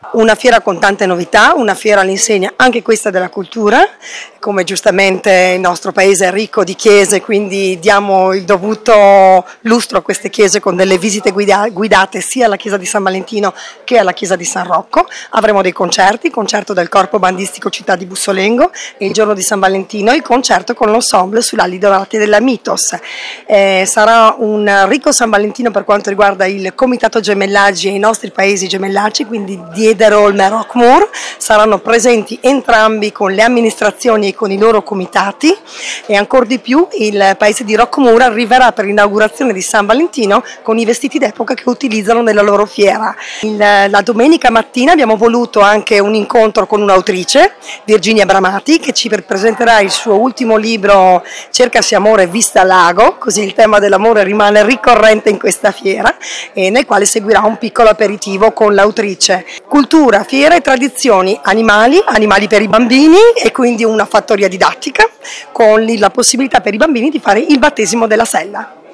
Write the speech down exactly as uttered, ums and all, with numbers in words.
Una fiera con tante novità, una fiera all'insegna anche questa della cultura, come giustamente il nostro paese è ricco di chiese, quindi diamo il dovuto lustro a queste chiese con delle visite guida- guidate sia alla chiesa di San Valentino che alla chiesa di San Rocco. Avremo dei concerti, concerto del Corpo Bandistico Città di Bussolengo e il giorno di San Valentino il concerto con l'ensemble sulle ali dorate della Mitos. Eh, sarà un ricco San Valentino per quanto riguarda il Comitato Gemellaggi e i nostri paesi gemellaggi, quindi Diederholm e Rockmore saranno presenti entrambi con le amministrazioni e con i loro comitati, e ancora di più il paese di Rockmore arriverà per l'inaugurazione di San Valentino con i vestiti d'epoca che utilizzano nella loro fiera. Il, la domenica mattina abbiamo voluto anche un incontro con un'autrice, Virginia Bramati, che ci presenterà il suo ultimo libro Cercasi amore vista lago, così il tema dell'amore rimane ricorrente in questa fiera, e nel quale seguirà un piccolo aperitivo con l'autrice. Cultura, fiera e tradizioni, animali, animali per i bambini e quindi una fattoria didattica con la possibilità per i bambini di fare il battesimo della sella.